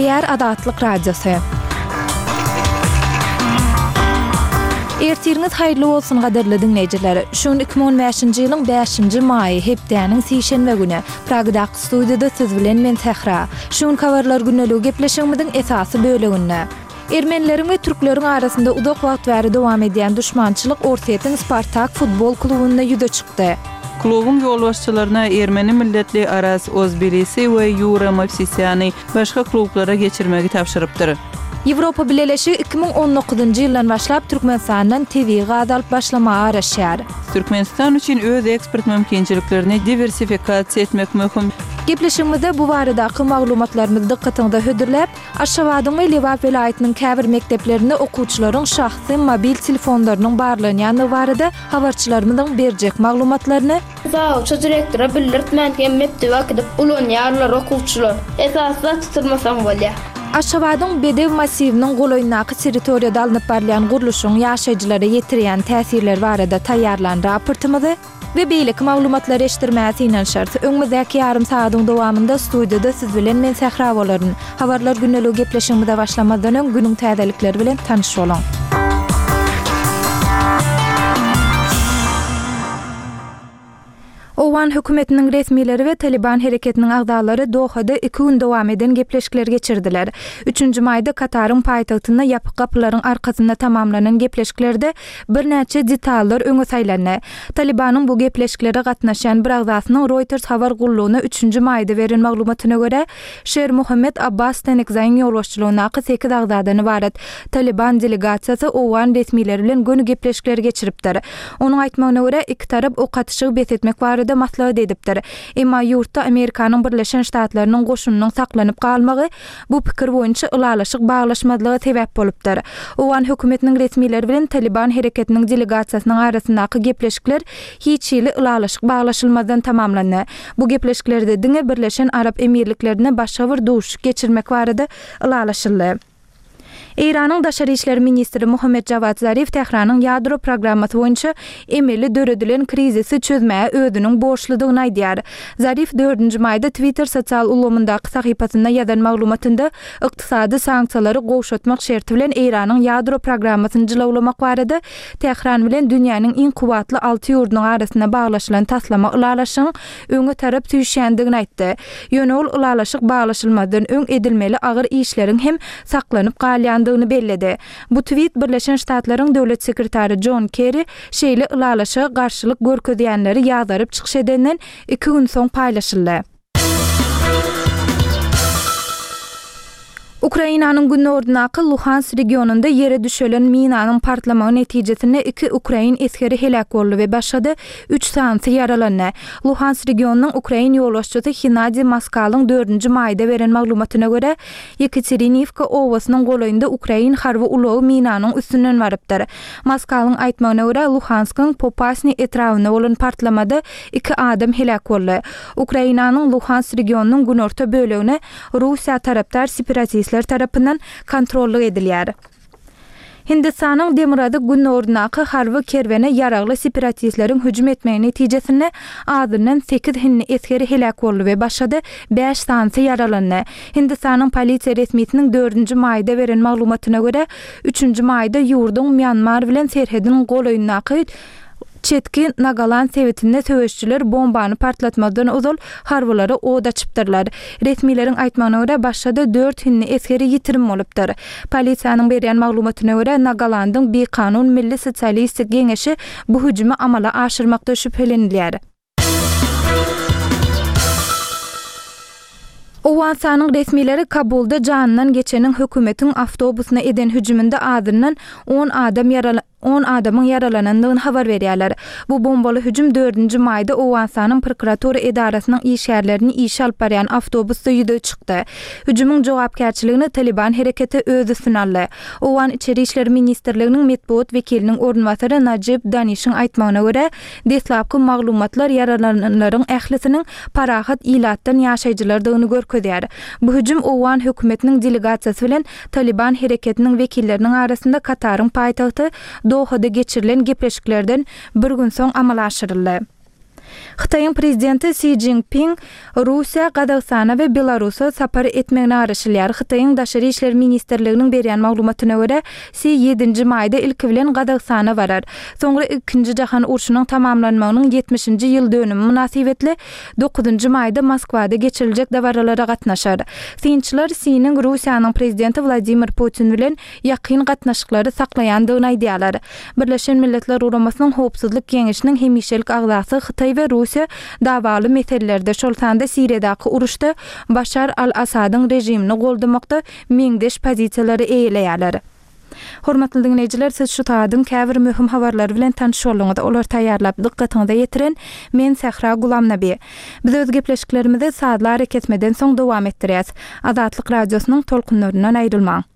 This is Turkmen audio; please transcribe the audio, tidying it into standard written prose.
Diğer Adatlyk Radiosu. Ertiriniz hayırlı olsun gaderli dinleyiciler. Şun 2015-nji ýylyň 5-nji maýy hepdeniň sişenbe güni Pragda studiyada siz bilen men Tehra. Şun kawarlar günnelik gepleşigimiziň esasy böleginde. Ermenileriň we türkleriň arasynda uzak wagt bäri dowam edýän düşmançylyk Orsetň Spartak futbol klubunda ýüze çykdy. Klubun ýolbaşçylaryna Ermeni milletli Aras Ozbelisi we Yura Mavsisyan başga klublara geçirmegi tapşyrypdyr. Ýewropa Birleşigi 2019-njy ýyldan başlap Türkmenistanyň TV gada alyp başlamagy araşýar. Türkmenistan üçin öz eksport mümkinçiliklerini diversifikasiýa etmek möhüm. Gepleşigimizde bu baradaky maglumatlarymyzy dikkatiňizde hödürläp, Aşgabatyň we Liwap welaýatynyň käbir mekdeplerinde okuwçylaryň şahsy mobil telefonlarynyň barlygyny ýany barada habarçylarymyzyň berjek maglumatlaryny Zawçy direktora bildirtmän mekdep akdyp ulanýarlar okuwçylar. Esasda tutulmasam bolýar. Aşgabatyň Bedew massiwiniň golaýnaky territoriýada alınıp barlayan guruluşyň ýaşaýjylara ýetirýän täsirler barada taýýarlan raportymyzy we beýleki maglumatlary eşitdirmäsi inen şart. Öňümüzdäki ýarym saatyň dowamında studiýada siz bilen men Sehra bolaryn. Habarlar günnelik gepleşigimizde başlamadan öň günüň täzelikleri bilen tanyş bolan. Owan hökümetiniň resmileri we Taliban hereketiniň agdalary Dohada 2 gün dowam eden gepleşikler geçirdiler. 3-nji maýda Kataryň paýtagtynda ýapyk gapylaryň arkasynda tamamlanan gepleşiklerde bir näçe detallar öňe saýlandy. Talibanyň bu gepleşiklere gatnaşan bir agdasynyň Reuters habar gurulugyna 3-nji maýda beren maglumatyna görä, Şer Muhammed Abbas Tenekzaýyň ýolbaşçylygyna 8 agdadan ibaret Taliban delegasiýasy Owan resmileri bilen günü gepleşikler geçiripdir. Onuň aýtmagyna görä, iki tarap okatyşygy besetmek barada maslahat edipdir. Emma ýurtda Amerikanyň Birleşen Ştatlarynyň goşunynyň saklanyp galmagy bu pikir boýunça ulalaşyk baglaşmadylygy sebäp bolupdyr. Owan hökümetiniň resmileri bilen Taliban hereketiniň delegasiýasynyň arasyndaky gepleşikler hiç ýyly ulalaşyk baglaşylmadan tamamlandy. Bu gepleşiklerde diňe Birleşen Arap Emirliklerine başga bir duş geçirmek barada ulalaşyldy. Iranyň Daşary işleri ministri Muhammed Javad Zarif Tehranyň ýadro programmasy boýunça emeli döredilen krizisi çözmäge özüniň borçludygyny aýdýar. Zarif 4-nji maýda Twitter sosial ulgamyndaky sahypasynda ýazan maglumatynda ykdysady sanksiýalary gowşatmak şerti bilen Iranyň ýadro programmasyny jylawlamak barada Tehran bilen dünýäniň iň kuwatly 6 ýurdunyň arasynda baglaşylan taslama ulalaşygyň öňe tarap süýşändigini aýtdy. Ýöne ol ulalaşyk baglaşylmadan öň edilmeli agyr işleriň hem saklanyp galýan belledi. Bu tweet Birleşen Ştatlaryň döwlet sekretary John Kerry şeýle ulalaşyga garşylyk görkezýänleri ýazaryp çykyş edenden 2 gün soň paýlaşyldy. Ukrainanyň günnordunaky Luhansk regionunda ýere düşelen minanyň partlamagy netijesinde 2 Ukrain eskeri helak boldy we başga 3 sansy yaralandy. Luhansk regionunyň Ukrain ýolbaşçysy Hinadi Maskalyň 4-nji maýda beren maglumatyna görä, Yekaterinivka owasynyň golaýynda Ukrain harby ulagy minanyň üstünden barypdyr. Maskalyň aýtmagyna görä, Luhanskiň Popasny etrawyna bolan partlamada 2 adam helak boldy. Ukrainanyň Luhansk regionunyň günorta bölegine Russiýa tarapdar separatist tarapyndan kontrolly edilýär. Hindistanyň Demirada günnordunaky harby kerwene ýaragly separatistleriň hüjüm etmegi netijesinde azyndan 8 hinni eskeri helak boldy we başga 5 sansy yaralandy. Hindistanyň polisiýa resmiýetiniň 4-nji maýda beren maglumatyna görä, 3-nji maýda ýurduň Myanmar bilen serhediniň golaýyndaky Çetki Nagaland sewetinde söwüşçüler bombany partlatmadan uzul harbylary oda açypdyrlar. Resmiýetiň aýtmagyna görä başga 4 hinni eskeri ýitirim bolupdyr. Polisiýanyň beren maglumatyna görä Nagalandyň bir kanun milli sosialistik geňeşi bu hüjümi amala aşyrmakda şüphelenilýär. Owansanyň resmiýetleri Kabulda janynyň geçeniň hökümetiň awtobusuna eden hüjüminde azyndan 10 adamyň yaralanandygyny habar berýärler. Bu bombaly hüjüm 4-nji maýda Owansanyň prokuratura edarasynyň işgärlerini iş alyp barýan awtobusda ýüze çykdy. Hüjümüň jogapkärçiligini Taliban hereketi özü sunaldy. Owan içeri işleri ministrliginiň medpuat wekiliniň ornwasary Najib Danişiň aýtmagyna görä, deslapky maglumatlar yaralananlaryň ählisiniň parahat ilatdan ýaşaýjylardygyny görkezýär. Bu hüjüm Owan hökümetiniň delegasiýasy bilen Taliban hereketiniň wekilleriniň arasynda Kataryň paýtagty Dohada geçirilen gepleşiklerden bir gün soň amala aşyryldy. Xitayın prezidenti Xi Jinping Rusiya, Qazaqstana we Belarusa sapar etmegine araşylýar. Xitayın Daşary işler ministrliginiň berýän maglumatyna görä, Xi 7-nji maýda ilki bilen Qazaqstana barar. Soňra 2-nji jahan urşunyň tamamlanmagynyň 70-nji ýyl dönümi münasibetli 9-njy maýda Moskwada geçiriljek dawralara gatnaşar. Synçylar Xi'niň Rusiýanyň prezidenti Vladimir Putin bilen ýakyn gatnaşyklary saklaýandygyny aýdýarlar. Birleşen Milletler Uramasynyň howpsuzlyk Geňişiniň hemişelik agzasy Xitay we Rusiýa dawaly meselelerde şoltanda Siriýadaky uruşda Başar al-Asadyň rejimini goldamakda meňdeş pozisiýalary eýleýärler. Hormatly dinleyijiler, siz şu taýdyň käbir möhüm habarlary bilen tanış bolýaňyzda olar taýýarlap diqqatiňize ýetiren men Sehra Gulamnaby. Biz öz gepleşiklerimizi saatlar eketmeden soň dowam etdirýäs. Azatlyk radiosynyň tolkunlaryndan aýrylmaň.